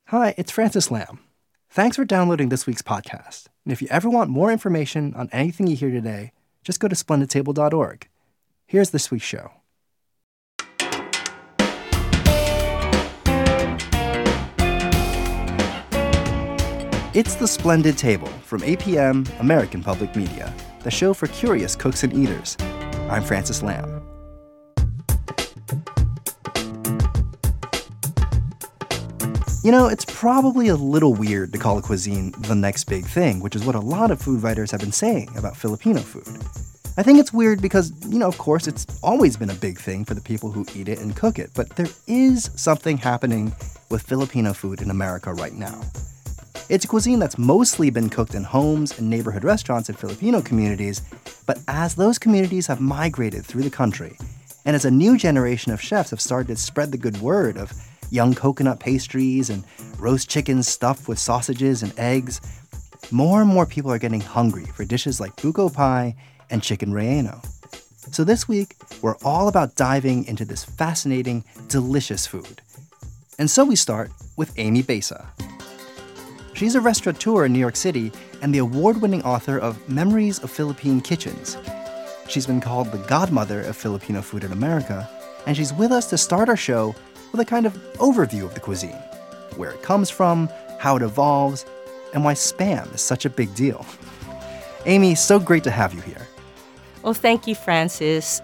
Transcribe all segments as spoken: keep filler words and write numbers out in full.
Hi, it's Francis Lam. Thanks for downloading this week's podcast. And if you ever want more information on anything you hear today, just go to splendid table dot org. Here's this week's show. It's The Splendid Table from A P M, American Public Media, the show for curious cooks and eaters. I'm Francis Lam. You know, it's probably a little weird to call a cuisine the next big thing, which is what a lot of food writers have been saying about Filipino food. I think it's weird because, you know, of course, it's always been a big thing for the people who eat it and cook it, but there is something happening with Filipino food in America right now. It's a cuisine that's mostly been cooked in homes and neighborhood restaurants in Filipino communities, but as those communities have migrated through the country, and as a new generation of chefs have started to spread the good word of young coconut pastries and roast chickens stuffed with sausages and eggs, more and more people are getting hungry for dishes like buko pie and chicken relleno. So this week, we're all about diving into this fascinating, delicious food. And so we start with Amy Besa. She's a restaurateur in New York City and the award-winning author of Memories of Philippine Kitchens. She's been called the godmother of Filipino food in America, and she's with us to start our show with a kind of overview of the cuisine, where it comes from, how it evolves, and why Spam is such a big deal. Amy, so great to have you here. Well, thank you, Francis.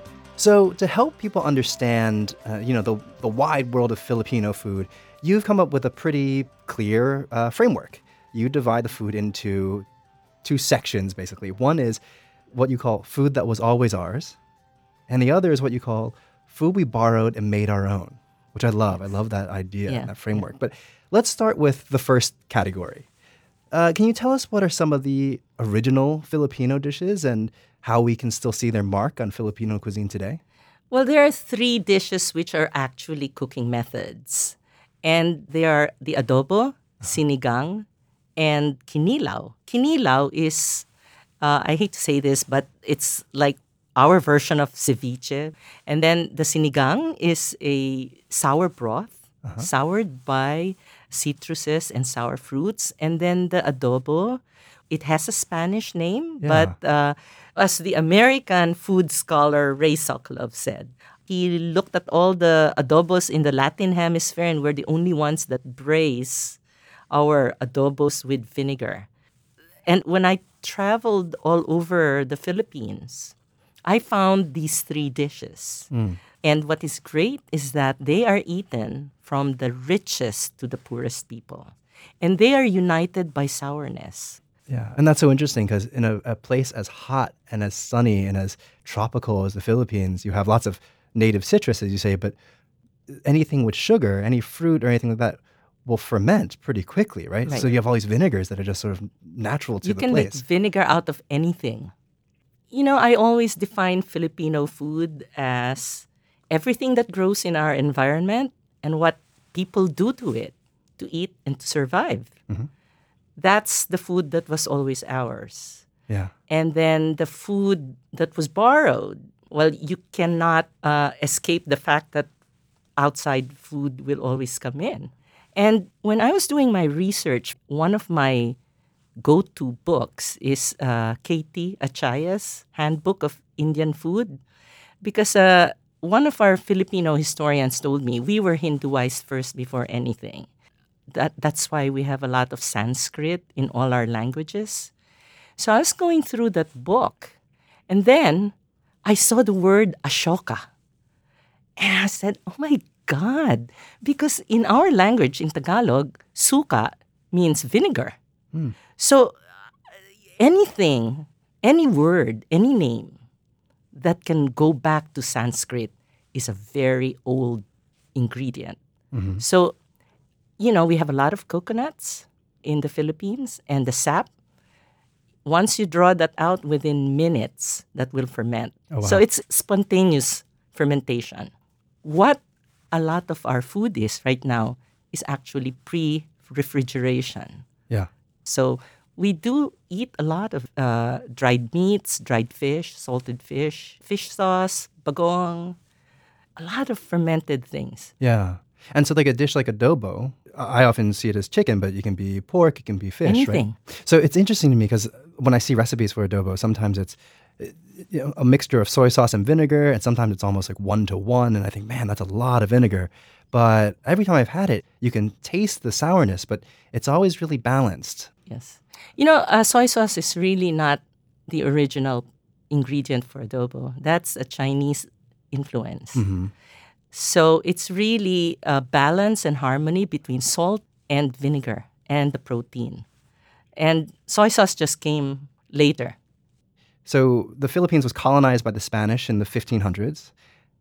So to help people understand, uh, you know, the, the wide world of Filipino food, you've come up with a pretty clear uh, framework. You divide the food into two sections, basically. One is what you call food that was always ours, and the other is what you call food we borrowed and made our own, which I love. I love that idea, yeah, that framework. Yeah. But let's start with the first category. Uh, can you tell us what are some of the original Filipino dishes and how we can still see their mark on Filipino cuisine today? Well, there are three dishes which are actually cooking methods. And they are the adobo, sinigang, and kinilaw. Kinilaw is, uh, I hate to say this, but it's like our version of ceviche. And then the sinigang is a sour broth, uh-huh. soured by citruses and sour fruits. And then the adobo, it has a Spanish name, yeah. but uh, as the American food scholar Ray Sokolov said, he looked at all the adobos in the Latin hemisphere and we're the only ones that braise our adobos with vinegar. And when I traveled all over the Philippines, I found these three dishes. Mm. And what is great is that they are eaten from the richest to the poorest people. And they are united by sourness. Yeah, and that's so interesting because in a, a place as hot and as sunny and as tropical as the Philippines, you have lots of native citrus, as you say, but anything with sugar, any fruit or anything like that will ferment pretty quickly, right? right? So you have all these vinegars that are just sort of natural to you the place. You can make vinegar out of anything. You know, I always define Filipino food as everything that grows in our environment and what people do to it to eat and to survive. Mm-hmm. That's the food that was always ours. Yeah. And then the food that was borrowed, well, you cannot uh, escape the fact that outside food will always come in. And when I was doing my research, one of my go-to books is uh, Katie Achaya's Handbook of Indian Food. Because uh, one of our Filipino historians told me we were Hinduized first before anything. That That's why we have a lot of Sanskrit in all our languages. So I was going through that book, and then I saw the word Ashoka. And I said, oh my God, because in our language, in Tagalog, suka means vinegar. Mm. So anything, any word, any name that can go back to Sanskrit is a very old ingredient. Mm-hmm. So, you know, we have a lot of coconuts in the Philippines, and the sap, once you draw that out within minutes, that will ferment. Oh, wow. So it's spontaneous fermentation. What a lot of our food is right now is actually pre-refrigeration. Yeah. So we do eat a lot of uh, dried meats, dried fish, salted fish, fish sauce, bagong, a lot of fermented things. Yeah. And so like a dish like adobo, I often see it as chicken, but it can be pork, it can be fish, Anything. right? So it's interesting to me because when I see recipes for adobo, sometimes it's you know, a mixture of soy sauce and vinegar, and sometimes it's almost like one to one, and I think, man, that's a lot of vinegar. But every time I've had it, you can taste the sourness, but it's always really balanced. Yes. You know, uh, soy sauce is really not the original ingredient for adobo. That's a Chinese influence. Mm-hmm. So it's really a balance and harmony between salt and vinegar and the protein. And soy sauce just came later. So the Philippines was colonized by the Spanish in the fifteen hundreds,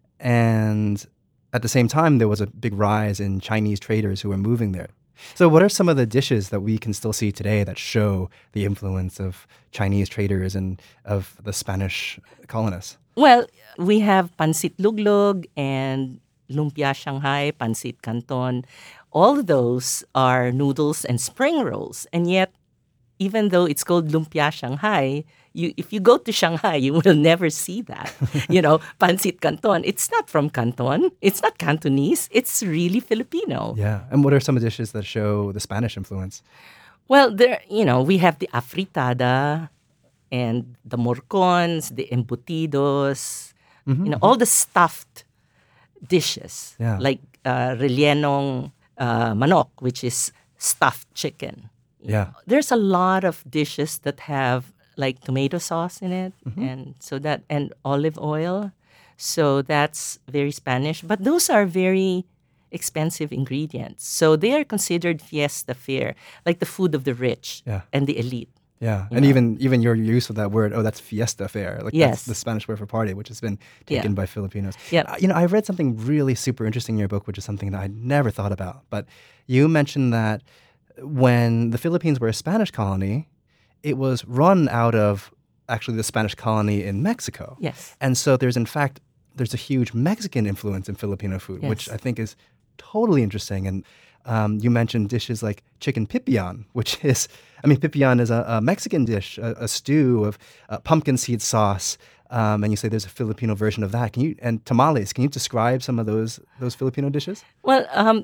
and at the same time, there was a big rise in Chinese traders who were moving there. So what are some of the dishes that we can still see today that show the influence of Chinese traders and of the Spanish colonists? Well, we have pancit luglog and lumpia Shanghai, pancit canton. All of those are noodles and spring rolls. And yet, even though it's called lumpia Shanghai, you, if you go to Shanghai, you will never see that. You know, pancit canton, it's not from Canton. It's not Cantonese. It's really Filipino. Yeah. And what are some of the dishes that show the Spanish influence? Well, there, you know, we have the afritada and the morcons, the embutidos, Mm-hmm. you know, all the stuffed dishes, Yeah. like uh, rellenong uh, manok, which is stuffed chicken. Yeah. There's a lot of dishes that have like tomato sauce in it, Mm-hmm. and so that and olive oil. So that's very Spanish, but those are very expensive ingredients. So they are considered fiesta fare, like the food of the rich Yeah. and the elite. Yeah, You and know? even even your use of that word, oh, that's fiesta fare. Like Yes. that's the Spanish word for party, which has been Yeah. taken by Filipinos. Yeah. Uh, you know, I read something really super interesting in your book, which is something that I never thought about. But you mentioned that when the Philippines were a Spanish colony, it was run out of actually the Spanish colony in Mexico. Yes. And so there's in fact there's a huge Mexican influence in Filipino food, which Yes. I think is totally interesting. And um, you mentioned dishes like chicken pipián, which is, I mean, pipián is a, a Mexican dish, a, a stew of uh, pumpkin seed sauce. Um, and you say there's a Filipino version of that. Can you and tamales? Can you describe some of those those Filipino dishes? Well, um,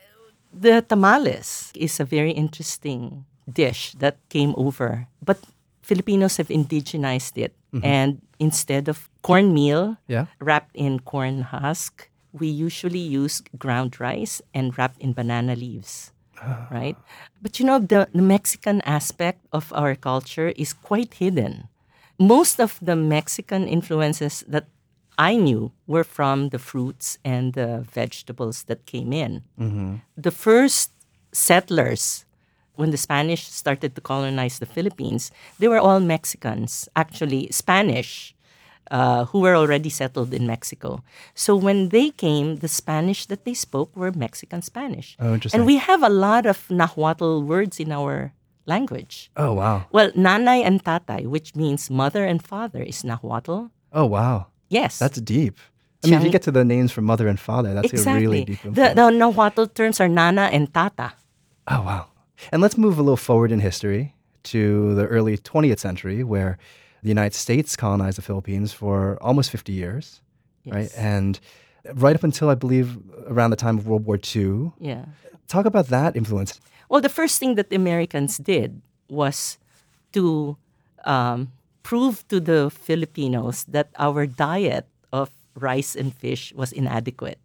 the tamales is a very interesting dish that came over, but Filipinos have indigenized it, and instead of cornmeal Yeah. wrapped in corn husk, we usually use ground rice and wrapped in banana leaves, right? But you know, the, the Mexican aspect of our culture is quite hidden. Most of the Mexican influences that I knew were from the fruits and the vegetables that came in. The first settlers, when the Spanish started to colonize the Philippines, they were all Mexicans, actually Spanish, uh, who were already settled in Mexico. So when they came, the Spanish that they spoke were Mexican Spanish. Oh, interesting. And we have a lot of Nahuatl words in our language. Oh, wow. Well, nanay and tatay, which means mother and father, is Nahuatl. Oh, wow. Yes. That's deep. I mean, if you Chang- get to the names from mother and father, that's exactly. a really deep the, influence. the Nahuatl terms are nana and tata. Oh, wow. And let's move a little forward in history to the early twentieth century, where the United States colonized the Philippines for almost fifty years, right? Yes. And right up until, I believe, around the time of World War Two. Yeah. Talk about that influence. Well, the first thing that the Americans did was to um, prove to the Filipinos that our diet of rice and fish was inadequate.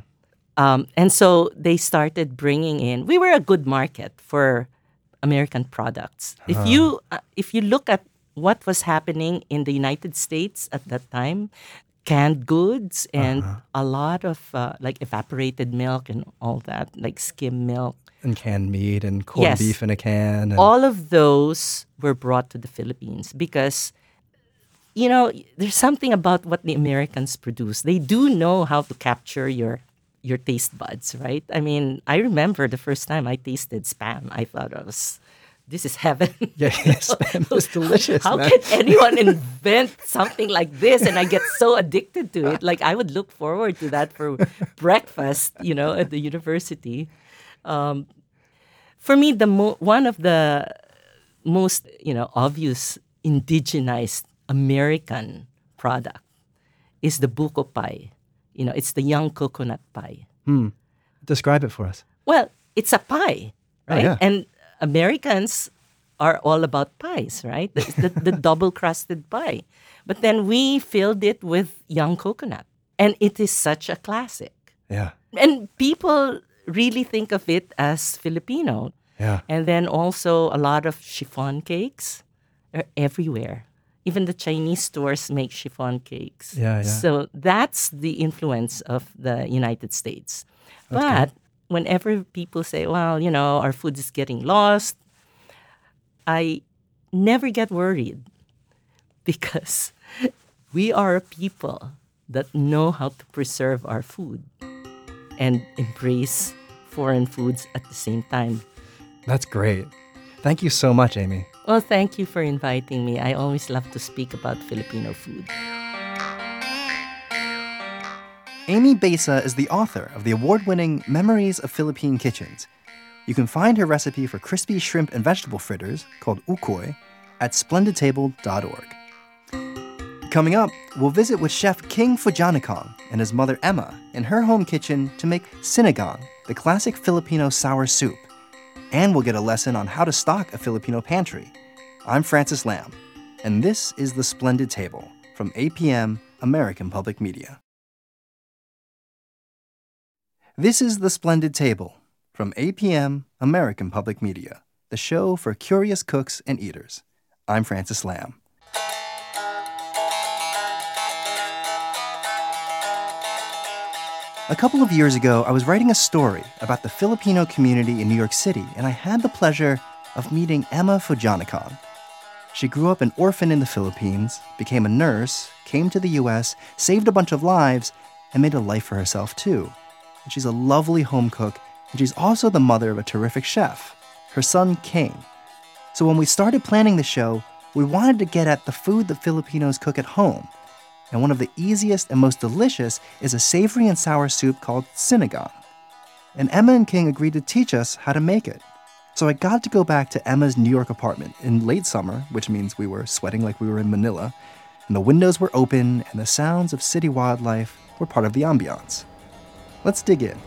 Um, and so they started bringing in. We were a good market for American products. If you uh, if you look at what was happening in the United States at that time, canned goods and a lot of uh, like evaporated milk and all that, like skim milk. And canned meat and corned Yes. beef in a can. And, All of those were brought to the Philippines because, you know, there's something about what the Americans produce. They do know how to capture your your taste buds, right? I mean, I remember the first time I tasted Spam, I thought I was, this is heaven. yeah, spam was delicious, How man. can anyone invent something like this? And I get so addicted to it. Like I would look forward to that for breakfast, you know, at the university. Um, for me, the mo- one of the most, you know, obvious indigenized American product is the buko pie. You know, it's the young coconut pie. Describe it for us. Well, it's a pie, right? Oh, yeah. And Americans are all about pies, right? The, the, the double crusted pie. But then we filled it with young coconut. And it is such a classic. Yeah. And people really think of it as Filipino. Yeah. And then also a lot of chiffon cakes are everywhere. Even the Chinese stores make chiffon cakes. Yeah, yeah. So that's the influence of the United States. That's but good. whenever people say, well, you know, our food is getting lost, I never get worried because we are a people that know how to preserve our food and embrace foreign foods at the same time. That's great. Thank you so much, Amy. Well, thank you for inviting me. I always love to speak about Filipino food. Amy Besa is the author of the award-winning Memories of Philippine Kitchens. You can find her recipe for crispy shrimp and vegetable fritters, called ukoy, at splendid table dot org. Coming up, we'll visit with Chef King Fujanikong and his mother Emma in her home kitchen to make sinigang, the classic Filipino sour soup. And we'll get a lesson on how to stock a Filipino pantry. I'm Francis Lam, and this is The Splendid Table from A P M American Public Media. This is The Splendid Table from A P M American Public Media, the show for curious cooks and eaters. I'm Francis Lam. A couple of years ago, I was writing a story about the Filipino community in New York City, and I had the pleasure of meeting Emma Fujanikong. She grew up an orphan in the Philippines, became a nurse, came to the U S, saved a bunch of lives, and made a life for herself too. And she's a lovely home cook, and she's also the mother of a terrific chef, her son King. So when we started planning the show, we wanted to get at the food that Filipinos cook at home. And one of the easiest and most delicious is a savory and sour soup called sinigang. And Emma and King agreed to teach us how to make it. So I got to go back to Emma's New York apartment in late summer, which means we were sweating like we were in Manila, and the windows were open and the sounds of city wildlife were part of the ambiance. Let's dig in.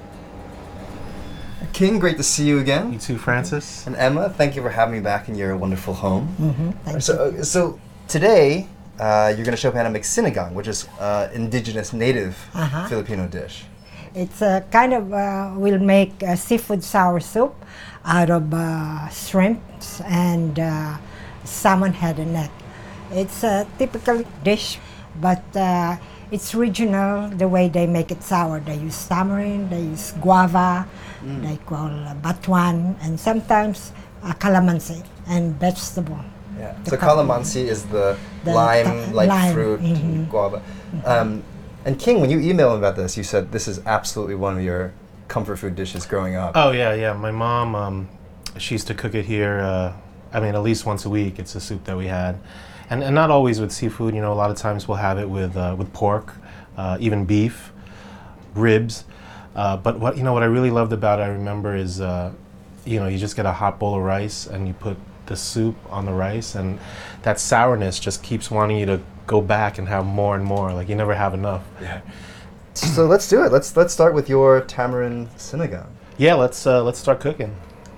King, great to see you again. You too, Francis. And Emma, thank you for having me back in your wonderful home. Mm-hmm, thank So, you. so today, uh, you're going to show me how to make sinigang, which is uh, indigenous native Uh-huh. Filipino dish. It's a kind of, uh, we'll make a seafood sour soup out of uh, shrimps and uh, salmon head and neck. It's a typical dish, but uh, it's regional the way they make it sour. They use tamarind, they use guava, Mm. they call uh, batuan, and sometimes uh, calamansi and vegetable. Yeah. The So col- calamansi is the, The lime-like lime, fruit, mhm. guava. Um, and King, when you emailed me about this, you said this is absolutely one of your comfort food dishes growing up. Oh yeah, yeah. My mom, um, she used to cook it here. Uh, I mean, at least once a week. It's a soup that we had, and and not always with seafood. You know, a lot of times we'll have it with uh, with pork, uh, even beef, ribs. Uh, but what you know, what I really loved about it, I remember, is uh, you know, you just get a hot bowl of rice and you put the soup on the rice, and that sourness just keeps wanting you to go back and have more and more. Like you never have enough. Yeah. So let's do it. Let's let's start with your tamarind sinigang. Yeah, let's uh, let's start cooking.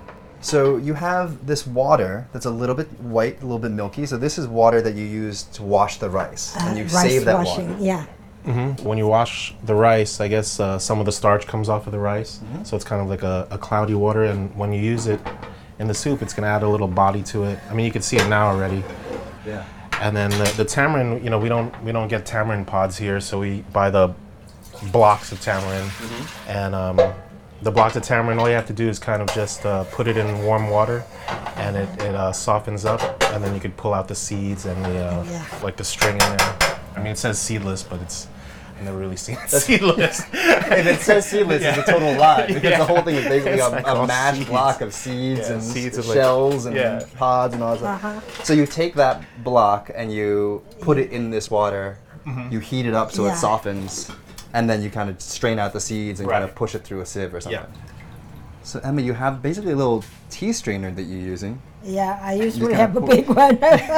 So you have this water that's a little bit white, a little bit milky. So this is water that you use to wash the rice, Uh, and you rice save that washing, water. yeah. Mm-hmm. When you wash the rice, I guess uh, some of the starch comes off of the rice, Mhm. so it's kind of like a, a cloudy water. And when you use it in the soup, it's going to add a little body to it. I mean, you can see it now already. Yeah. And then the, the tamarind, you know, we don't we don't get tamarind pods here, so we buy the blocks of tamarind. Mm-hmm. And um, the blocks of tamarind, all you have to do is kind of just uh, put it in warm water, and it, it uh, softens up, and then you could pull out the seeds and the uh, Yeah. like the string in there. I mean, it says seedless, but it's I've never really seen it seedless. If it says seedless, it's a total lie, because Yeah. the whole thing is basically It's a, like a all mashed seeds. block of seeds Yeah, and seeds s- of, like- shells and yeah. pods and all that stuff. Uh-huh. So you take that block and you put it in this water, Mm-hmm. you heat it up so Yeah. it softens, and then you kind of strain out the seeds and kind of Right. push it through a sieve or something. Yeah. So Emma, you have basically a little tea strainer that you're using. Yeah, I usually kinda have a pour- big one.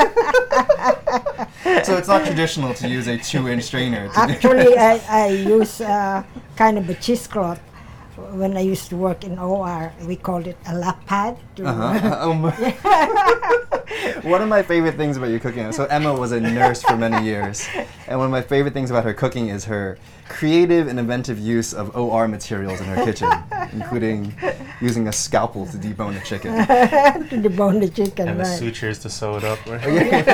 So it's not traditional to use a two-inch strainer. To Actually, I, I use uh, kind of a cheesecloth when I used to work in O R, we called it a lap pad. To Uh-huh. Um, one of my favorite things about your cooking, so Emma was a nurse for many years, and one of my favorite things about her cooking is her creative and inventive use of O R materials in her kitchen, including using a scalpel to debone a chicken. to debone the chicken, And the right. sutures to sew it up. Right?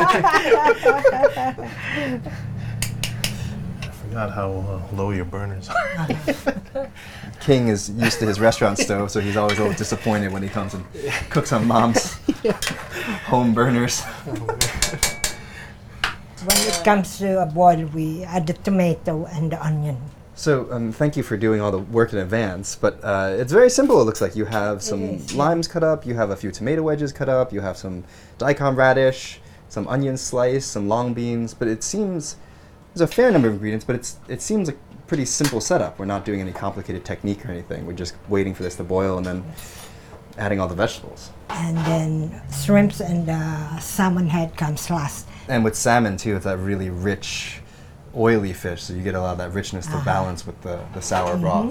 I forgot how uh, low your burners are. King is used to his restaurant stove, so he's always a little disappointed when he comes and cooks on mom's home burners. When it comes to a boil, we add the tomato and the onion. So um, thank you for doing all the work in advance, but uh, it's very simple. It looks like you have some is, yeah. limes cut up, you have a few tomato wedges cut up, you have some daikon radish, some onion sliced, some long beans, but it seems there's a fair number of ingredients, but it's it seems like a pretty simple setup. We're not doing any complicated technique or anything. We're just waiting for this to boil and then adding all the vegetables. And then shrimps and uh, salmon head comes last. And with salmon too, it's that really rich, oily fish, so you get a lot of that richness to Uh-huh. balance with the, the sour broth.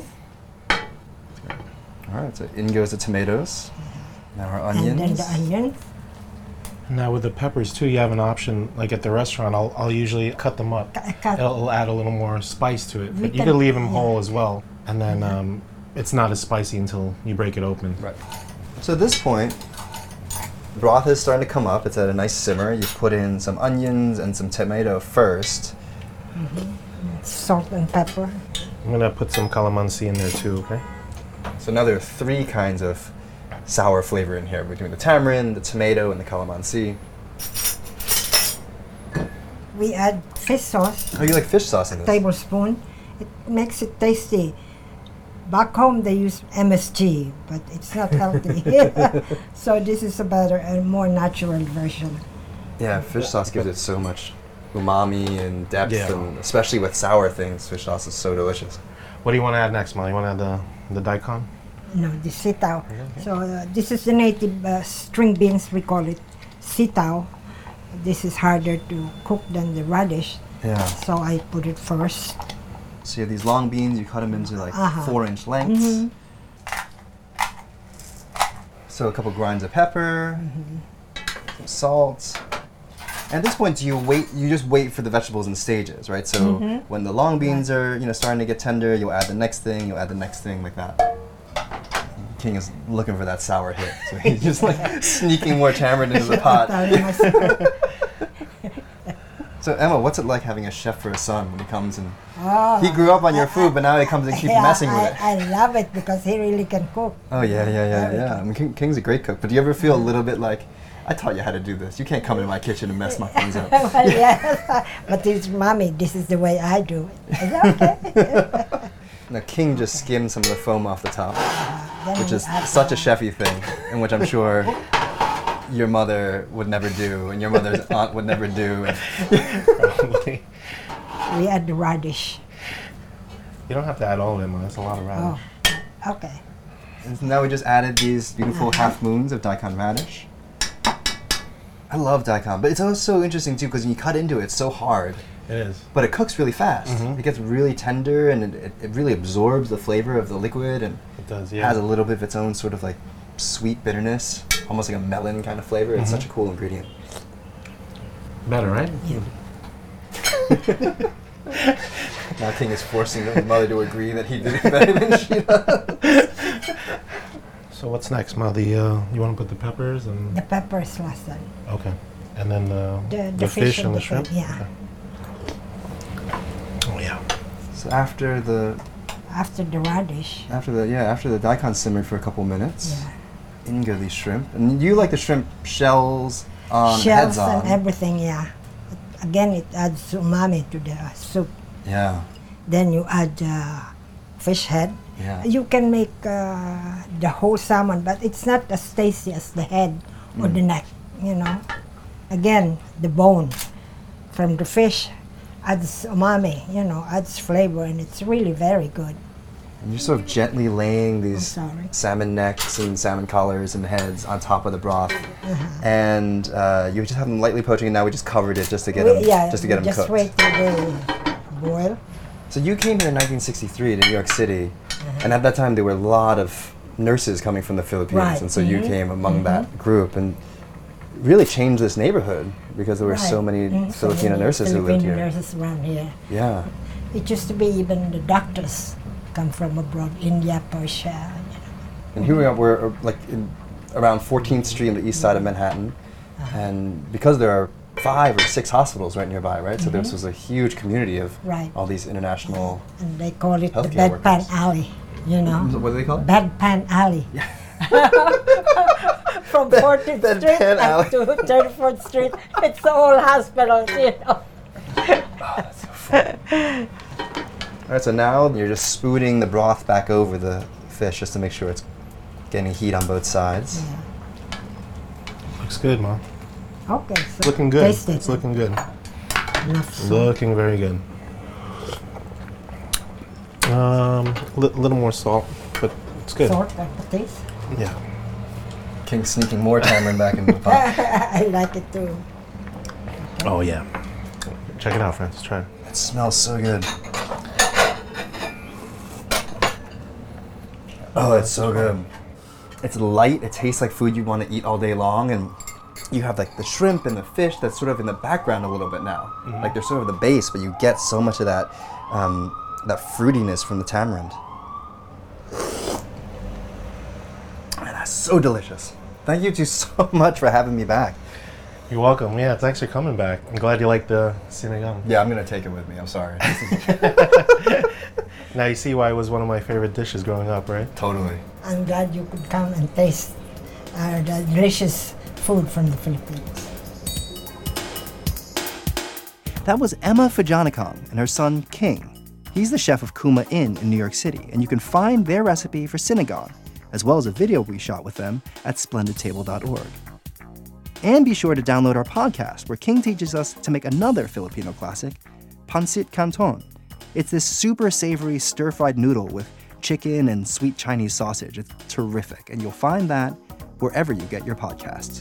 All right, so in goes the tomatoes. Now our onions. And then the onions. Now with the peppers too, you have an option. Like at the restaurant, I'll, I'll usually cut them up. Cu- cut. It'll, it'll add a little more spice to it. We But you can- can leave them yeah. whole as well, and then um, it's not as spicy until you break it open. Right. So at this point, broth is starting to come up. It's at a nice simmer. You put in some onions and some tomato first. Salt and pepper. I'm gonna put some calamansi in there too. Okay. So now there are three kinds of sour flavor in here between the tamarind, the tomato, and the calamansi. We add fish sauce, Oh, you like fish sauce in this? tablespoon. It makes it tasty. Back home they use M S G, but it's not healthy. So this is a better and more natural version. Yeah, fish sauce gives it so much umami and depth, Yeah. and especially with sour things, fish sauce is so delicious. What do you want to add next, Molly? You want to add the the daikon? No, the sitaw. So uh, this is the native uh, string beans, we call it sitaw. This is harder to cook than the radish, Yeah. so I put it first. So you have these long beans, you cut them into like Uh-huh. four inch lengths. Mhm. So a couple grinds of pepper, some salt. And at this point, do you wait? You just wait for the vegetables in stages, right? So Mhm. when the long beans are, you know, starting to get tender, you'll add the next thing. You'll add the next thing, like that. King is looking for that sour hit, so he's just like sneaking more tamarind into the pot. Telling myself, So Emma, what's it like having a chef for a son when he comes and oh, he grew up on your food, but now he comes and keeps yeah, messing with I, it? I love it because he really can cook. Oh yeah, yeah, yeah, Very yeah. good. I mean, King, King's a great cook, but do you ever feel a little bit like, I taught you how to do this. You can't come into my kitchen and mess my things up. Well, yes, but it's mommy. This is the way I do it. Is that okay? Now King just skimmed some of the foam off the top, Then which we is add such a the- chefy thing, and which I'm sure your mother would never do, and your mother's aunt would never do. And Probably. We add the radish. You don't have to add all of it, man. That's a lot of radish. Oh, okay. And so now we just added these beautiful half moons of daikon radish. I love daikon, but it's also interesting too because when you cut into it, it's so hard. It is. But it cooks really fast. Mhm. It gets really tender, and it, it, it really absorbs the flavor of the liquid, and It does. Yeah. has a little bit of its own sort of like sweet bitterness, almost like a melon kind of flavor. It's Mhm. such a cool ingredient. Better, right? Now King is forcing his mother to agree that he did it better than she does. So what's next, Ma? The uh, you want to put the peppers and The peppers last time. okay, and then the The- the, the fish, fish and and the the shrimp. fish, yeah. Okay. Oh yeah. So after the After the radish. after the yeah after the daikon simmered for a couple minutes, Yeah. in go these shrimp. And you like the shrimp shells on, Shells heads on. and everything, yeah. Again, it adds umami to the soup. Yeah, Then you add uh, fish head. yeah. You can make uh, the whole salmon, but it's not as tasty as the head or Mm. the neck, you know. Again, the bone from the fish adds umami, you know, adds flavor, and it's really very good. And you're sort of gently laying these sorry. salmon necks and salmon collars and heads on top of the broth, Uh-huh. and uh, you just have them lightly poaching. And now we just covered it just to get We- them, yeah, just to get we them just cooked. wait till they boil. So you came here in nineteen sixty-three to New York City, And at that time, there were a lot of nurses coming from the Philippines, Right. and so you Mhm. came among Mhm. that group and really changed this neighborhood because there were so Right. many Mm, so Filipino many nurses who lived Filipino here. nurses around here. Yeah. It used to be even the doctors come from abroad, India, Persia. You know. And here we are, we're uh, like in, around fourteenth Street on the east side of Manhattan, Uh-huh. and because there are five or six hospitals right nearby, right? So this Mhm. was a huge community of Right. all these international. And they call it the Healthcare bedpan workers. alley, you know. What do they call it? Bedpan alley. From Bed- fourteenth Bedpan Street alley. up to thirty-fourth Street, it's the whole hospital, you know. All right, so now you're just spooning the broth back over the fish just to make sure it's getting heat on both sides. Yeah. Looks good, Mom. Okay, so It's looking good. taste it. It's looking good. Enough salt. Looking very good. Um, a li- little more salt, but it's good. Salt and taste. Yeah. King sneaking more tamarind back into the pot. I like it too. Oh yeah. Check it out, Francis. Try it. It smells so good. Oh, it's so good. It's light. It tastes like food you want to eat all day long, and you have like the shrimp and the fish that's sort of in the background a little bit now. Like they're sort of the base, but you get so much of that um, that fruitiness from the tamarind. Man, that's so delicious. Thank you two so much for having me back. You're welcome. Yeah, thanks for coming back. I'm glad you like the sinigang. Yeah, I'm gonna take it with me. I'm sorry. Now you see why it was one of my favorite dishes growing up, right? Totally. I'm glad you could come and taste uh, the delicious food from the Philippines. That was Emma Fajanakong and her son, King. He's the chef of Kuma Inn in New York City, and you can find their recipe for sinigang, as well as a video we shot with them at splendid table dot org. And be sure to download our podcast, where King teaches us to make another Filipino classic, Pancit Canton. It's this super savory stir-fried noodle with chicken and sweet Chinese sausage. It's terrific, and you'll find that wherever you get your podcasts.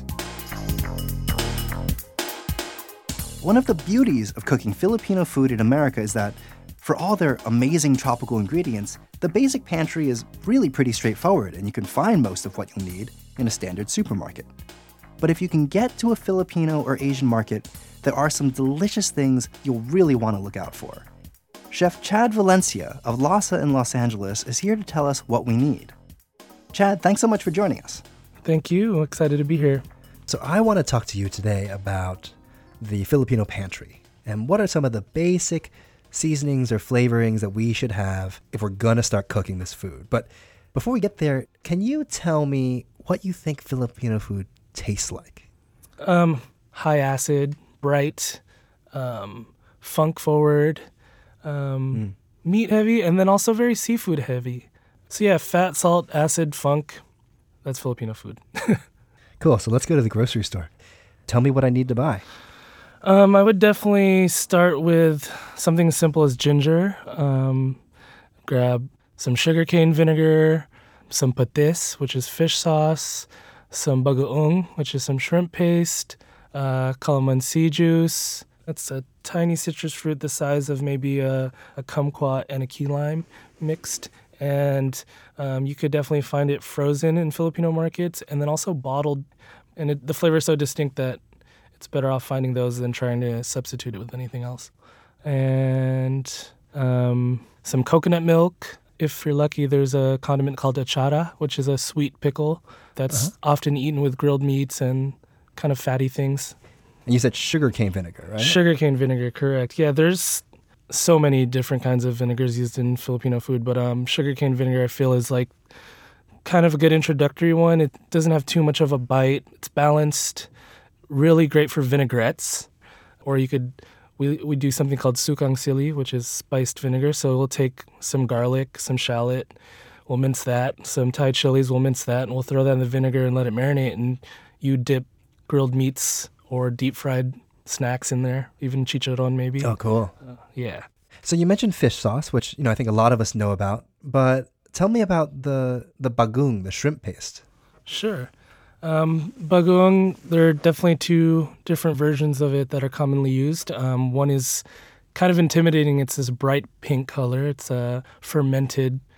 One of the beauties of cooking Filipino food in America is that, for all their amazing tropical ingredients, the basic pantry is really pretty straightforward, and you can find most of what you'll need in a standard supermarket. But if you can get to a Filipino or Asian market, there are some delicious things you'll really want to look out for. Chef Chad Valencia of Lhasa in Los Angeles is here to tell us what we need. Chad, thanks so much for joining us. Thank you. I'm excited to be here. So I want to talk to you today about the Filipino pantry and what are some of the basic seasonings or flavorings that we should have if we're going to start cooking this food. But before we get there, can you tell me what you think Filipino food tastes like? Um, high acid, bright, um, funk forward, um, mm. meat heavy, and then also very seafood heavy. So yeah, fat, salt, acid, funk. That's Filipino food. Cool. So let's go to the grocery store. Tell me what I need to buy. Um, I would definitely start with something as simple as ginger. Um, grab some sugarcane vinegar, some patis, which is fish sauce, some bagoong, which is some shrimp paste, uh, calamansi juice. That's a tiny citrus fruit the size of maybe a, a kumquat and a key lime mixed. And um, you could definitely find it frozen in Filipino markets and then also bottled. And it, the flavor is so distinct that it's better off finding those than trying to substitute it with anything else. And um, some coconut milk. If you're lucky, there's a condiment called achara, which is a sweet pickle that's uh-huh. often eaten with grilled meats and kind of fatty things. And you said sugarcane vinegar, right? Sugarcane vinegar, correct. Yeah, there's so many different kinds of vinegars used in Filipino food, but um, sugarcane vinegar I feel is like kind of a good introductory one. It doesn't have too much of a bite. It's balanced. Really great for vinaigrettes. Or you could, we we do something called sukang sili, which is spiced vinegar. So we'll take some garlic, some shallot, we'll mince that, some Thai chilies, we'll mince that, and we'll throw that in the vinegar and let it marinate. And you dip grilled meats or deep fried snacks in there, even chicharron maybe. Oh, cool. Uh, yeah. So you mentioned fish sauce, which you know I think a lot of us know about, but tell me about the the bagoong, the shrimp paste. Sure. Um, bagoong, there are definitely two different versions of it that are commonly used. Um, one is kind of intimidating. It's this bright pink color. It's a fermented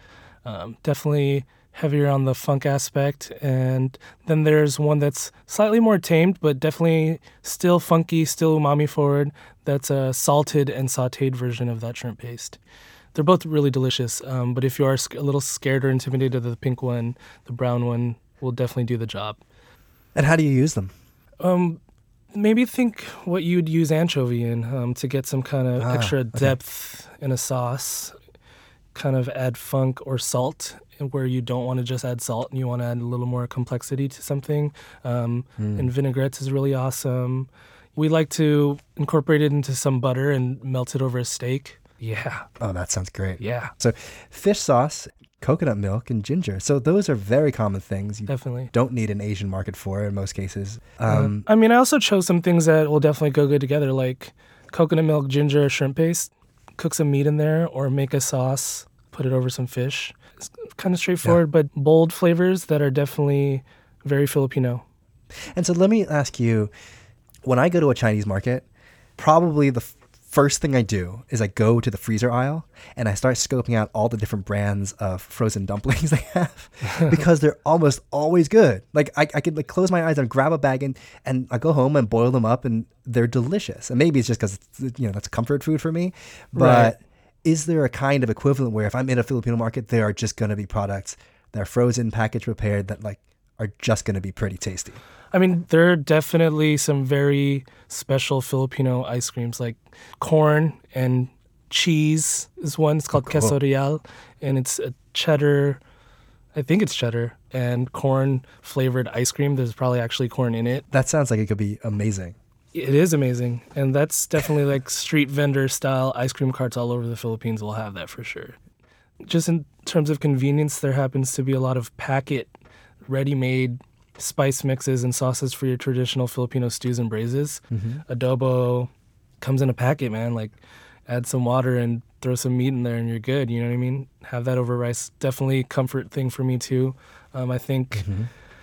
Um, definitely heavier on the funk aspect. And then there's one that's slightly more tamed, but definitely still funky, still umami forward. That's a salted and sauteed version of that shrimp paste. They're both really delicious, um, but if you are a little scared or intimidated of the pink one, the brown one will definitely do the job. And how do you use them? Um, maybe think what you'd use anchovy in um, to get some kind of Ah, extra okay. depth in a sauce. Kind of add funk or salt where you don't want to just add salt and you want to add a little more complexity to something. Um, Mm. And vinaigrettes is really awesome. We like to incorporate it into some butter and melt it over a steak. Yeah, Oh, that sounds great. yeah, So fish sauce, coconut milk, and ginger. So those are very common things. You definitely. don't need an Asian market for in most cases. Um, Uh, I mean, I also chose some things that will definitely go good together, like coconut milk, ginger, shrimp paste. Cook some meat in there or make a sauce, put it over some fish. It's kind of straightforward, but bold flavors that are definitely very Filipino. And so let me ask you, when I go to a Chinese market, probably the f- first thing I do is I go to the freezer aisle and I start scoping out all the different brands of frozen dumplings they have because they're almost always good. Like I, I could like close my eyes and grab a bag and, and I go home and boil them up and they're delicious. And maybe it's just because, you know, that's comfort food for me. But Right. is there a kind of equivalent where if I'm in a Filipino market, there are just going to be products that are frozen, packaged, prepared that like are just going to be pretty tasty? I mean, there are definitely some very special Filipino ice creams, like corn and cheese is one. It's called cool. queso real, and it's a cheddar, I think it's cheddar, and corn-flavored ice cream. There's probably actually corn in it. That sounds like it could be amazing. It is amazing, and that's definitely like street vendor-style ice cream carts all over the Philippines will have that for sure. Just in terms of convenience, there happens to be a lot of packet, ready-made spice mixes and sauces for your traditional Filipino stews and braises. Mm-hmm. Adobo comes in a packet, man. Like, add some water and throw some meat in there and you're good. You know what I mean? Have that over rice. Definitely comfort thing for me too. Um, I think Mm-hmm.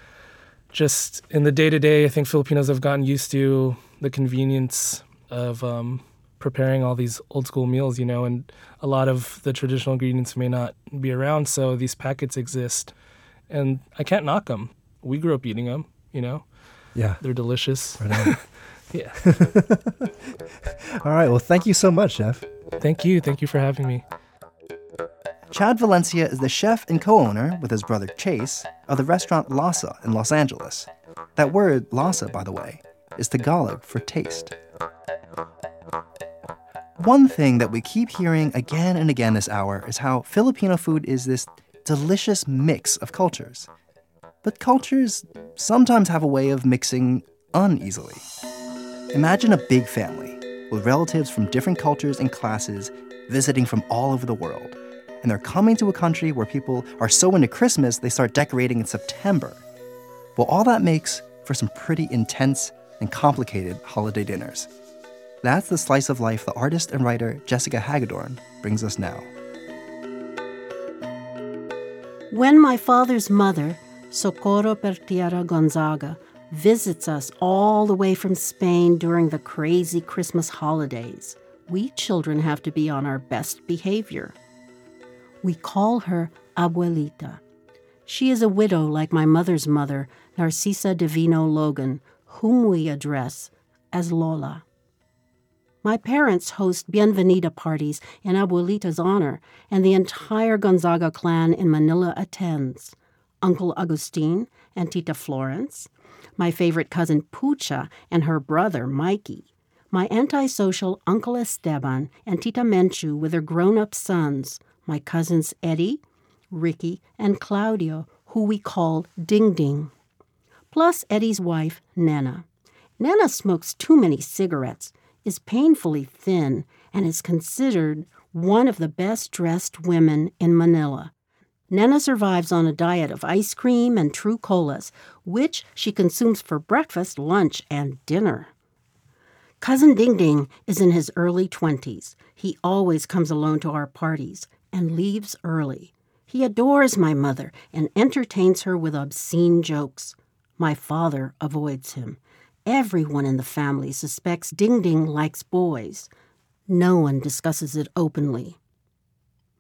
just in the day-to-day, I think Filipinos have gotten used to the convenience of um, preparing all these old-school meals, you know, and a lot of the traditional ingredients may not be around, so these packets exist. And I can't knock them. We grew up eating them, you know. Yeah. They're delicious. Right on. Yeah. All right. Well, thank you so much, Chef. Thank you. Thank you for having me. Chad Valencia is the chef and co-owner, with his brother Chase, of the restaurant Lasa in Los Angeles. That word, Lasa, by the way, is Tagalog for taste. One thing that we keep hearing again and again this hour is how Filipino food is this delicious mix of cultures. But cultures sometimes have a way of mixing uneasily. Imagine a big family with relatives from different cultures and classes visiting from all over the world. And they're coming to a country where people are so into Christmas they start decorating in September. Well, all that makes for some pretty intense and complicated holiday dinners. That's the slice of life the artist and writer Jessica Hagedorn brings us now. When my father's mother, Socorro Pertiera Gonzaga, visits us all the way from Spain during the crazy Christmas holidays, we children have to be on our best behavior. We call her Abuelita. She is a widow like my mother's mother, Narcisa Divino Logan, whom we address as Lola. My parents host bienvenida parties in Abuelita's honor, and the entire Gonzaga clan in Manila attends. Uncle Agustin and Tita Florence, my favorite cousin Pucha and her brother Mikey, my antisocial Uncle Esteban and Tita Menchu with their grown-up sons, my cousins Eddie, Ricky, and Claudio, who we call Ding Ding. Plus Eddie's wife, Nena. Nena smokes too many cigarettes, is painfully thin, and is considered one of the best-dressed women in Manila. Nena survives on a diet of ice cream and true colas, which she consumes for breakfast, lunch, and dinner. Cousin Ding Ding is in his early twenties. He always comes alone to our parties and leaves early. He adores my mother and entertains her with obscene jokes. My father avoids him. Everyone in the family suspects Ding Ding likes boys. No one discusses it openly.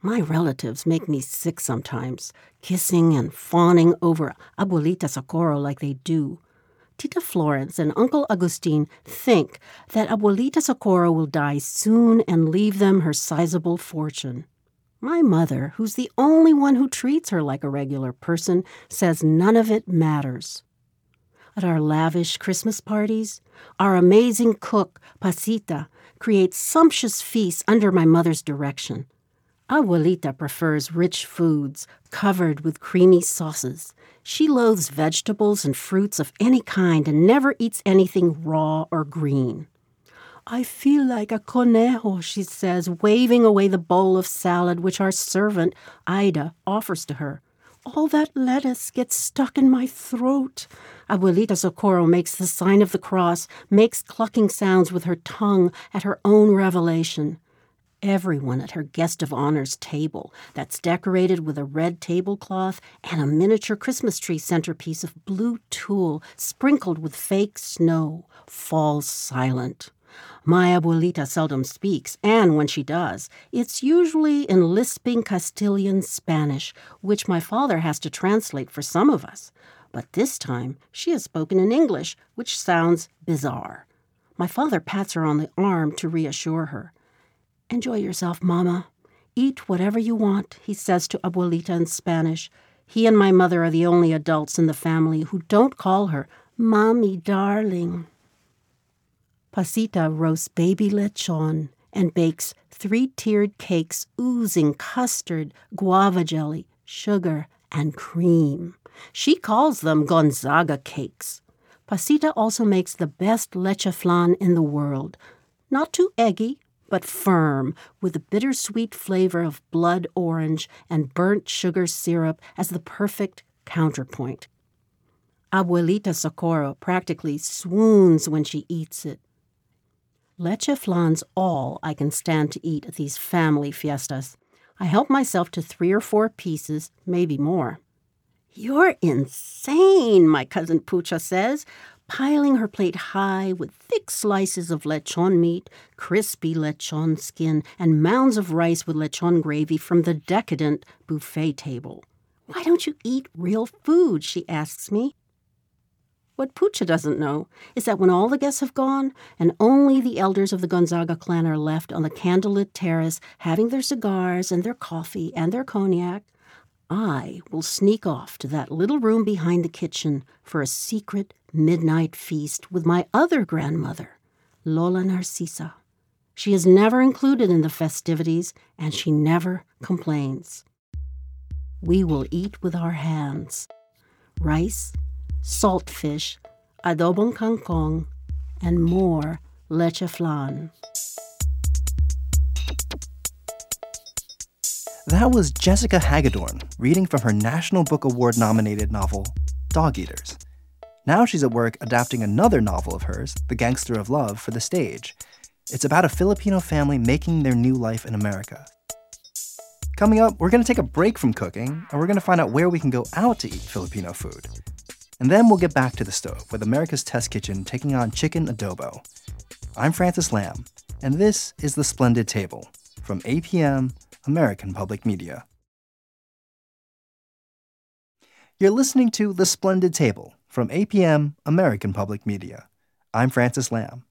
My relatives make me sick sometimes, kissing and fawning over Abuelita Socorro like they do. Tita Florence and Uncle Agustin think that Abuelita Socorro will die soon and leave them her sizable fortune. My mother, who's the only one who treats her like a regular person, says none of it matters. At our lavish Christmas parties, our amazing cook, Pasita, creates sumptuous feasts under my mother's direction. Abuelita prefers rich foods covered with creamy sauces. She loathes vegetables and fruits of any kind and never eats anything raw or green. I feel like a conejo, she says, waving away the bowl of salad which our servant, Ida, offers to her. All that lettuce gets stuck in my throat. Abuelita Socorro makes the sign of the cross, makes clucking sounds with her tongue at her own revelation. Everyone at her guest of honor's table, that's decorated with a red tablecloth and a miniature Christmas tree centerpiece of blue tulle sprinkled with fake snow, falls silent. My abuelita seldom speaks, and when she does, it's usually in lisping Castilian Spanish, which my father has to translate for some of us. But this time, she has spoken in English, which sounds bizarre. My father pats her on the arm to reassure her. Enjoy yourself, Mama. Eat whatever you want, he says to Abuelita in Spanish. He and my mother are the only adults in the family who don't call her Mommy darling. Pasita roasts baby lechon and bakes three-tiered cakes oozing custard, guava jelly, sugar, and cream. She calls them Gonzaga cakes. Pasita also makes the best leche flan in the world. Not too eggy, but firm, with a bittersweet flavor of blood orange and burnt sugar syrup as the perfect counterpoint. Abuelita Socorro practically swoons when she eats it. Leche flan's all I can stand to eat at these family fiestas. I help myself to three or four pieces, maybe more. You're insane, my cousin Pucha says, piling her plate high with thick slices of lechon meat, crispy lechon skin, and mounds of rice with lechon gravy from the decadent buffet table. Why don't you eat real food, she asks me. What Pucha doesn't know is that when all the guests have gone and only the elders of the Gonzaga clan are left on the candlelit terrace having their cigars and their coffee and their cognac, I will sneak off to that little room behind the kitchen for a secret midnight feast with my other grandmother, Lola Narcisa. She is never included in the festivities, and she never complains. We will eat with our hands. Rice, saltfish, adobong kangkong, and more leche flan. That was Jessica Hagedorn reading from her National Book Award-nominated novel, Dog Eaters. Now she's at work adapting another novel of hers, The Gangster of Love, for the stage. It's about a Filipino family making their new life in America. Coming up, we're going to take a break from cooking, and we're going to find out where we can go out to eat Filipino food. And then we'll get back to the stove with America's Test Kitchen taking on chicken adobo. I'm Francis Lam, and this is The Splendid Table from A P M, American Public Media. You're listening to The Splendid Table from A P M, American Public Media. I'm Francis Lam.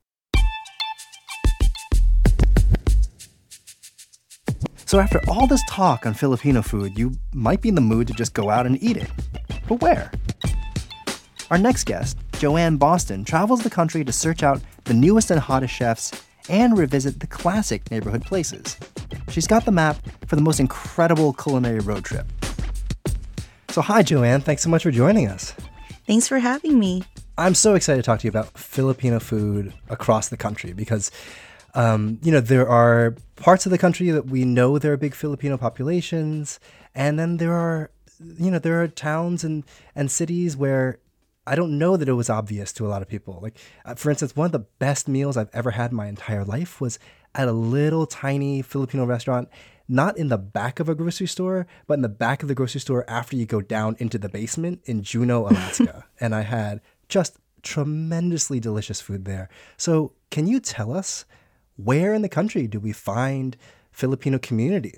So after all this talk on Filipino food, you might be in the mood to just go out and eat it. But where? Our next guest, Joanne Boston, travels the country to search out the newest and hottest chefs and revisit the classic neighborhood places. She's got the map for the most incredible culinary road trip. So hi, Joanne. Thanks so much for joining us. Thanks for having me. I'm so excited to talk to you about Filipino food across the country because, um, you know, there are parts of the country that we know there are big Filipino populations, and then there are, you know, there are towns and, and cities where I don't know that it was obvious to a lot of people. Like, uh, for instance, one of the best meals I've ever had in my entire life was at a little tiny Filipino restaurant, not in the back of a grocery store, but in the back of the grocery store after you go down into the basement in Juneau, Alaska. And I had just tremendously delicious food there. So can you tell us, where in the country do we find Filipino communities?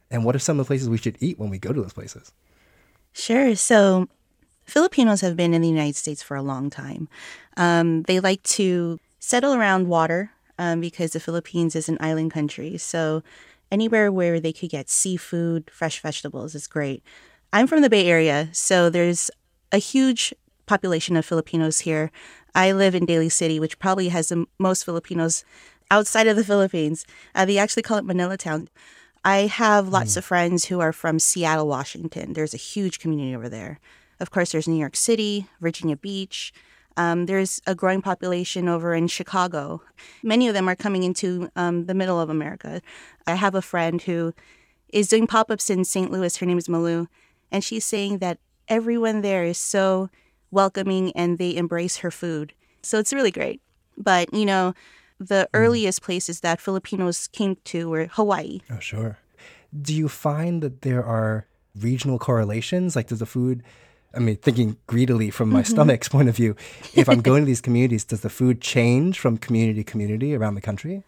And what are some of the places we should eat when we go to those places? Sure. So Filipinos have been in the United States for a long time. Um, they like to settle around water um, because the Philippines is an island country. So anywhere where they could get seafood, fresh vegetables is great. I'm from the Bay Area, so there's a huge population of Filipinos here. I live in Daly City, which probably has the most Filipinos outside of the Philippines. Uh, they actually call it Manila Town. I have lots mm. of friends who are from Seattle, Washington. There's a huge community over there. Of course, there's New York City, Virginia Beach. Um, there's a growing population over in Chicago. Many of them are coming into um, the middle of America. I have a friend who is doing pop-ups in Saint Louis. Her name is Malu. And she's saying that everyone there is so welcoming and they embrace her food. So it's really great. But, you know, the earliest places that Filipinos came to were Hawaii. Oh, sure. Do you find that there are regional correlations? Like, does the food, I mean, thinking greedily from my mm-hmm. stomach's point of view, if I'm going to these communities, does the food change from community to community around the country?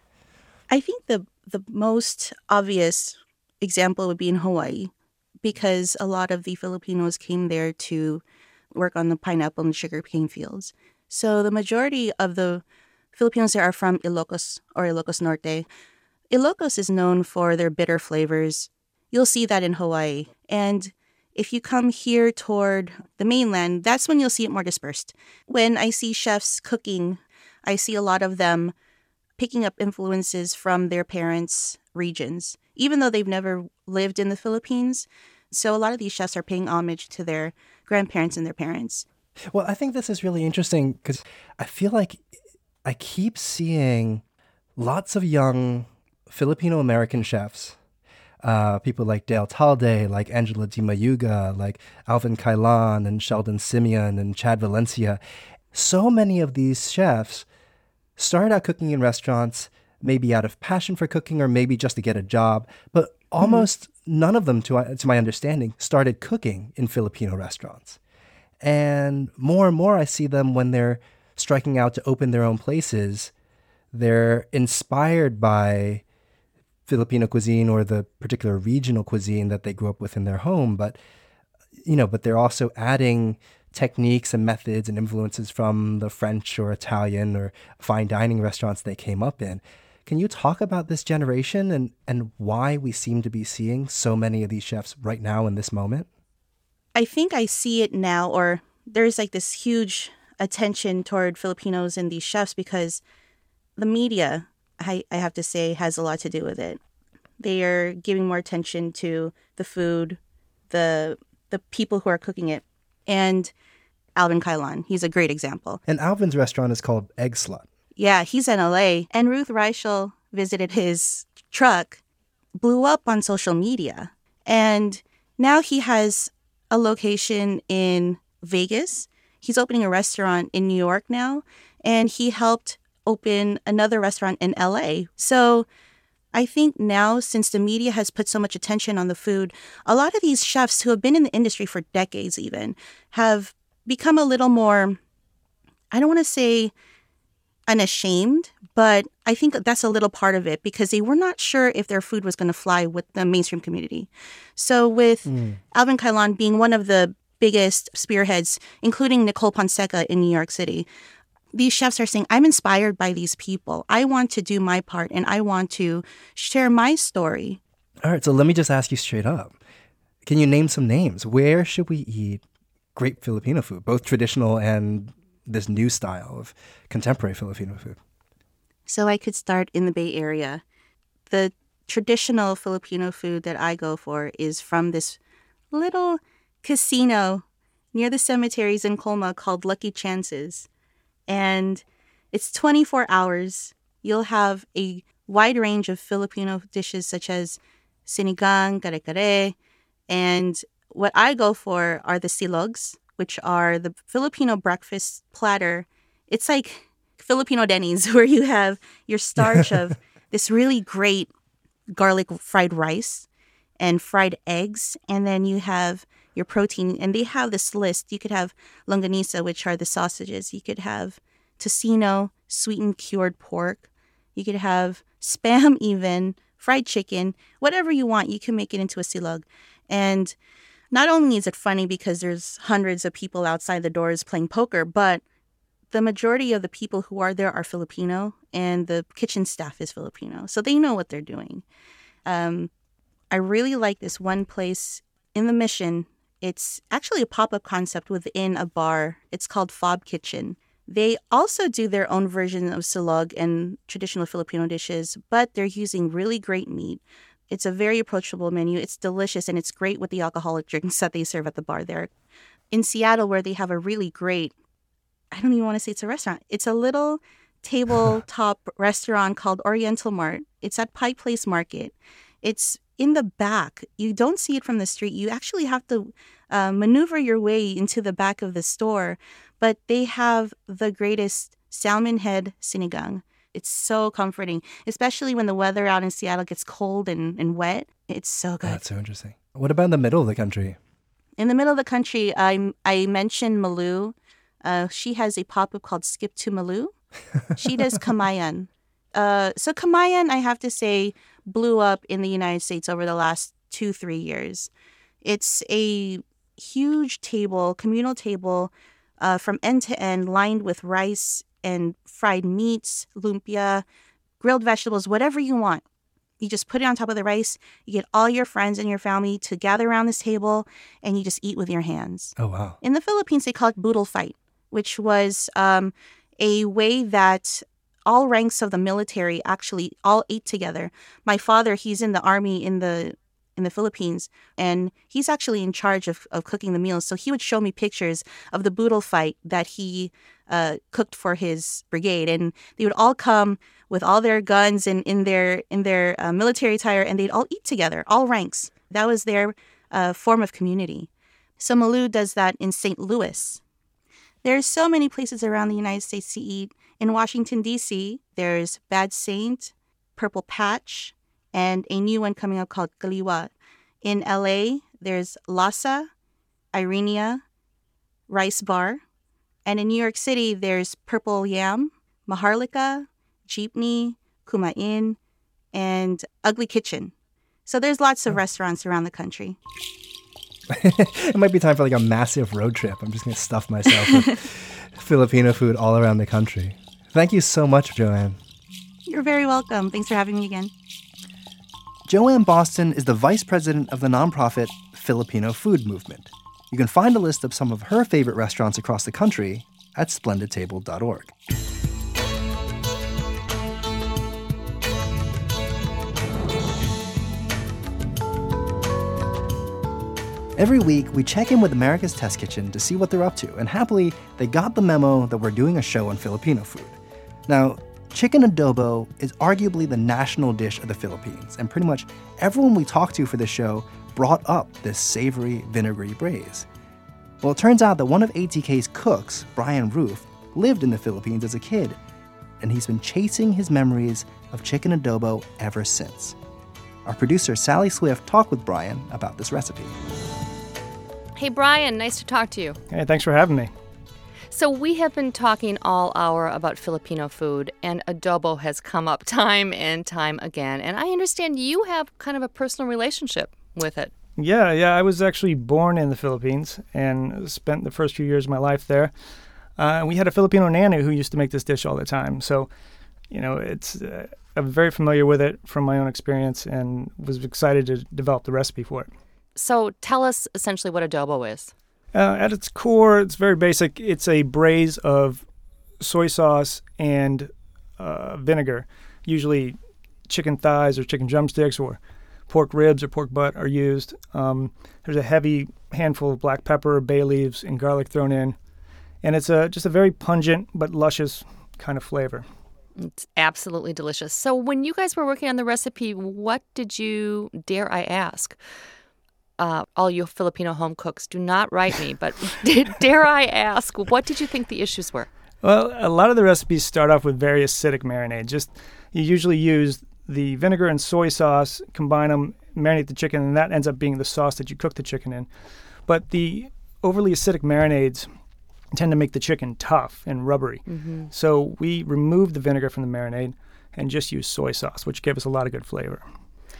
I think the the most obvious example would be in Hawaii, because a lot of the Filipinos came there to work on the pineapple and sugarcane fields. So the majority of the Filipinos there are from Ilocos or Ilocos Norte. Ilocos is known for their bitter flavors. You'll see that in Hawaii. And if you come here toward the mainland, that's when you'll see it more dispersed. When I see chefs cooking, I see a lot of them picking up influences from their parents' regions, even though they've never lived in the Philippines. So a lot of these chefs are paying homage to their grandparents and their parents. Well, I think this is really interesting because I feel like I keep seeing lots of young Filipino-American chefs, uh, people like Dale Talde, like Angela Di Mayuga, like Alvin Kailan and Sheldon Simeon and Chad Valencia. So many of these chefs started out cooking in restaurants, maybe out of passion for cooking or maybe just to get a job, but almost mm-hmm. none of them, to, to my understanding, started cooking in Filipino restaurants. And more and more I see them when they're striking out to open their own places, they're inspired by Filipino cuisine or the particular regional cuisine that they grew up with in their home, but you know, but they're also adding techniques and methods and influences from the French or Italian or fine dining restaurants they came up in. Can you talk about this generation and, and why we seem to be seeing so many of these chefs right now in this moment? I think I see it now, or there's like this huge attention toward Filipinos and these chefs because the media, I, I have to say, has a lot to do with it. They are giving more attention to the food, the the people who are cooking it. And Alvin Kailan, he's a great example. And Alvin's restaurant is called Egg Slut. Yeah, he's in L A. And Ruth Reichel visited his truck, blew up on social media. And now he has a location in Vegas. He's opening a restaurant in New York now. And he helped open another restaurant in L A. So I think now, since the media has put so much attention on the food, a lot of these chefs who have been in the industry for decades even have become a little more, I don't want to say unashamed, but I think that's a little part of it because they were not sure if their food was going to fly with the mainstream community. So with mm. Alvin Kailan being one of the biggest spearheads, including Nicole Ponseca in New York City, these chefs are saying, I'm inspired by these people. I want to do my part and I want to share my story. All right, so let me just ask you straight up. Can you name some names? Where should we eat great Filipino food, both traditional and this new style of contemporary Filipino food? So I could start in the Bay Area. The traditional Filipino food that I go for is from this little casino near the cemeteries in Colma called Lucky Chances. And it's twenty-four hours. You'll have a wide range of Filipino dishes such as sinigang, kare-kare. And what I go for are the silogs, which are the Filipino breakfast platter. It's like Filipino Denny's where you have your starch of this really great garlic fried rice and fried eggs. And then you have your protein. And they have this list. You could have longanisa, which are the sausages. You could have tocino, sweetened cured pork. You could have Spam even, fried chicken, whatever you want, you can make it into a silog. And not only is it funny because there's hundreds of people outside the doors playing poker, but the majority of the people who are there are Filipino, and the kitchen staff is Filipino. So they know what they're doing. Um, I really like this one place in the Mission. It's actually a pop-up concept within a bar. It's called Fob Kitchen. They also do their own version of silog and traditional Filipino dishes, but they're using really great meat. It's a very approachable menu. It's delicious, and it's great with the alcoholic drinks that they serve at the bar there. In Seattle, where they have a really great, I don't even want to say it's a restaurant. It's a little tabletop restaurant called Oriental Mart. It's at Pike Place Market. It's in the back. You don't see it from the street. You actually have to uh, maneuver your way into the back of the store. But they have the greatest salmon head sinigang. It's so comforting, especially when the weather out in Seattle gets cold and, and wet. It's so good. That's so interesting. What about in the middle of the country? In the middle of the country, I, I mentioned Malu. Uh, she has a pop-up called Skip to Malu. She does kamayan. Uh, so kamayan, I have to say, blew up in the United States over the last two, three years. It's a huge table, communal table, uh, from end to end, lined with rice and fried meats, lumpia, grilled vegetables, whatever you want. You just put it on top of the rice. You get all your friends and your family to gather around this table, and you just eat with your hands. Oh, wow. In the Philippines, they call it budol fight, which was um, a way that all ranks of the military actually all ate together. My father, he's in the army in the in the Philippines, and he's actually in charge of, of cooking the meals. So he would show me pictures of the budol fight that he uh, cooked for his brigade, and they would all come with all their guns and in their in their uh, military attire, and they'd all eat together, all ranks. That was their uh, form of community. So Malu does that in Saint Louis. There's so many places around the United States to eat. In Washington, D C, there's Bad Saint, Purple Patch, and a new one coming up called Kaliwa. In L A, there's Lhasa, Irenia, Rice Bar. And in New York City, there's Purple Yam, Maharlika, Jeepney, Kumain, and Ugly Kitchen. So there's lots of restaurants around the country. It might be time for like a massive road trip. I'm just going to stuff myself with Filipino food all around the country. Thank you so much, Joanne. You're very welcome. Thanks for having me again. Joanne Boston is the vice president of the nonprofit Filipino Food Movement. You can find a list of some of her favorite restaurants across the country at splendid table dot org. Every week, we check in with America's Test Kitchen to see what they're up to, and happily, they got the memo that we're doing a show on Filipino food. Now, chicken adobo is arguably the national dish of the Philippines, and pretty much everyone we talked to for this show brought up this savory, vinegary braise. Well, it turns out that one of A T K's cooks, Brian Roof, lived in the Philippines as a kid, and he's been chasing his memories of chicken adobo ever since. Our producer, Sally Swift, talked with Brian about this recipe. Hey, Brian, nice to talk to you. Hey, thanks for having me. So we have been talking all hour about Filipino food, and adobo has come up time and time again. And I understand you have kind of a personal relationship with it. Yeah, yeah. I was actually born in the Philippines and spent the first few years of my life there. Uh, we had a Filipino nanny who used to make this dish all the time. So, you know, it's uh, I'm very familiar with it from my own experience and was excited to develop the recipe for it. So tell us essentially what adobo is. Uh, at its core, it's very basic. It's a braise of soy sauce and uh, vinegar. Usually chicken thighs or chicken drumsticks or pork ribs or pork butt are used. Um, there's a heavy handful of black pepper, bay leaves, and garlic thrown in. And it's a, just a very pungent but luscious kind of flavor. It's absolutely delicious. So when you guys were working on the recipe, what did you, dare I ask, Uh, all you Filipino home cooks, do not write me, but dare I ask, what did you think the issues were? Well, a lot of the recipes start off with very acidic marinade. Just you usually use the vinegar and soy sauce, combine them, marinate the chicken, and that ends up being the sauce that you cook the chicken in. But the overly acidic marinades tend to make the chicken tough and rubbery. Mm-hmm. So we removed the vinegar from the marinade and just used soy sauce, which gave us a lot of good flavor.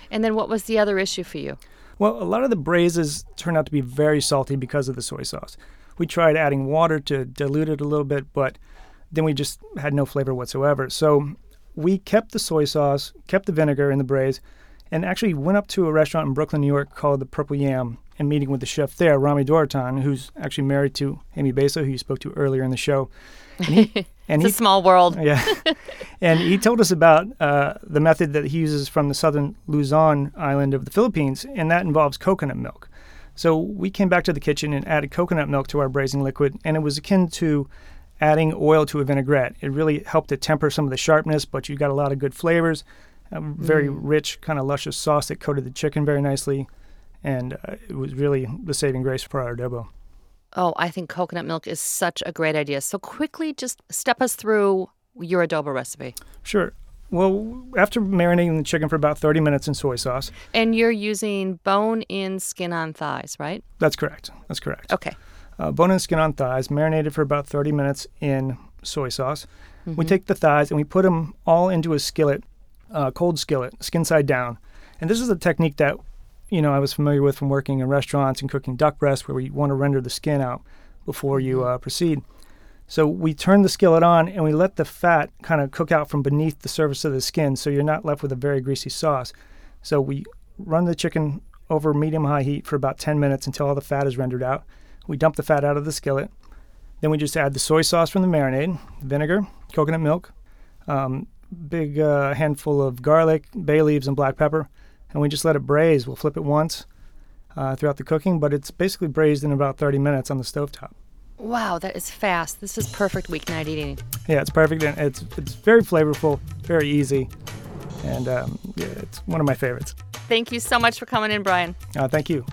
And then what was the other issue for you? Well, a lot of the braises turned out to be very salty because of the soy sauce. We tried adding water to dilute it a little bit, but then we just had no flavor whatsoever. So we kept the soy sauce, kept the vinegar in the braise, and actually went up to a restaurant in Brooklyn, New York called the Purple Yam, and meeting with the chef there, Rami Doratan, who's actually married to Amy Besa, who you spoke to earlier in the show. And he, and it's he, a small world. Yeah. And he told us about uh, the method that he uses from the southern Luzon island of the Philippines, and that involves coconut milk. So we came back to the kitchen and added coconut milk to our braising liquid, and it was akin to adding oil to a vinaigrette. It really helped to temper some of the sharpness, but you got a lot of good flavors, a very mm. rich, kind of luscious sauce that coated the chicken very nicely. And uh, it was really the saving grace for our adobo. Oh, I think coconut milk is such a great idea. So quickly, just step us through your adobo recipe. Sure. Well, after marinating the chicken for about thirty minutes in soy sauce. And you're using bone-in, skin-on thighs, right? That's correct. That's correct. Okay. Uh, bone-in, skin-on thighs, marinated for about thirty minutes in soy sauce. Mm-hmm. We take the thighs and we put them all into a skillet, uh, cold skillet, skin side down. And this is a technique that you know, I was familiar with from working in restaurants and cooking duck breast, where we want to render the skin out before you uh, proceed. So we turn the skillet on and we let the fat kind of cook out from beneath the surface of the skin, so you're not left with a very greasy sauce. So we run the chicken over medium-high heat for about ten minutes until all the fat is rendered out. We dump the fat out of the skillet. Then we just add the soy sauce from the marinade, vinegar, coconut milk, um, big uh, handful of garlic, bay leaves, and black pepper. And we just let it braise. We'll flip it once uh, throughout the cooking, but it's basically braised in about thirty minutes on the stovetop. Wow, that is fast. This is perfect weeknight eating. Yeah, it's perfect. And it's it's very flavorful, very easy, and um, yeah, it's one of my favorites. Thank you so much for coming in, Brian. Uh, thank you.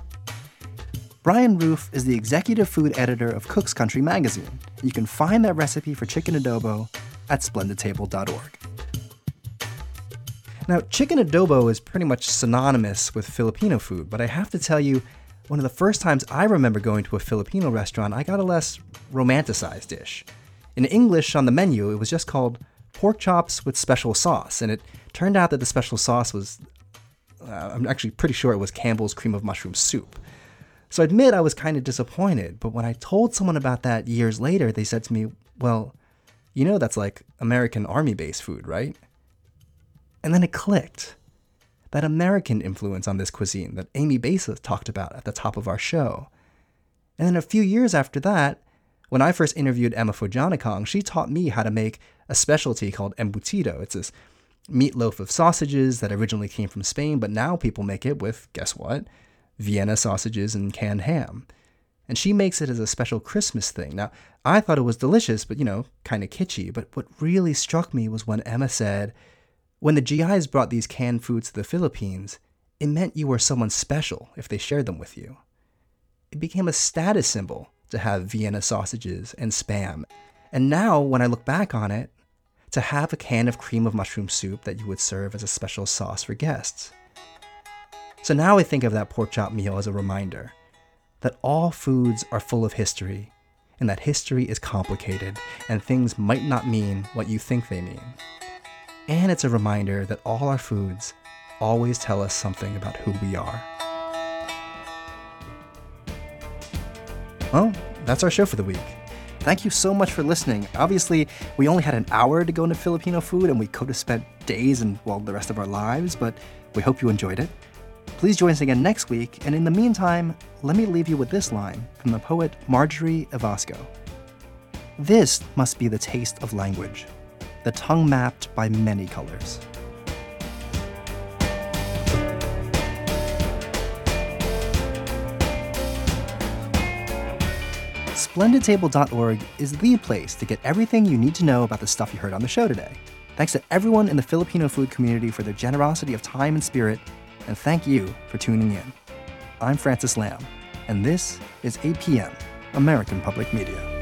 Brian Roof is the executive food editor of Cook's Country magazine. You can find that recipe for chicken adobo at splendid table dot org. Now, chicken adobo is pretty much synonymous with Filipino food, but I have to tell you, one of the first times I remember going to a Filipino restaurant, I got a less romanticized dish. In English, on the menu, it was just called pork chops with special sauce, and it turned out that the special sauce was, uh, I'm actually pretty sure it was Campbell's cream of mushroom soup. So I admit I was kind of disappointed, but when I told someone about that years later, they said to me, well, you know that's like American Army-based food, right? And then it clicked. That American influence on this cuisine that Amy Besa talked about at the top of our show. And then a few years after that, when I first interviewed Emma Fojanakong, she taught me how to make a specialty called embutido. It's this meatloaf of sausages that originally came from Spain, but now people make it with, guess what? Vienna sausages and canned ham. And she makes it as a special Christmas thing. Now, I thought it was delicious, but, you know, kind of kitschy. But what really struck me was when Emma said, when the G Is brought these canned foods to the Philippines, it meant you were someone special if they shared them with you. It became a status symbol to have Vienna sausages and Spam. And now, when I look back on it, to have a can of cream of mushroom soup that you would serve as a special sauce for guests. So now I think of that pork chop meal as a reminder that all foods are full of history, and that history is complicated, and things might not mean what you think they mean. And it's a reminder that all our foods always tell us something about who we are. Well, that's our show for the week. Thank you so much for listening. Obviously, we only had an hour to go into Filipino food, and we could have spent days and, well, the rest of our lives, but we hope you enjoyed it. Please join us again next week, and in the meantime, let me leave you with this line from the poet Marjorie Evasco. This must be the taste of language, the tongue mapped by many colors. splendid table dot org is the place to get everything you need to know about the stuff you heard on the show today. Thanks to everyone in the Filipino food community for their generosity of time and spirit, and thank you for tuning in. I'm Francis Lam, and this is A P M, American Public Media.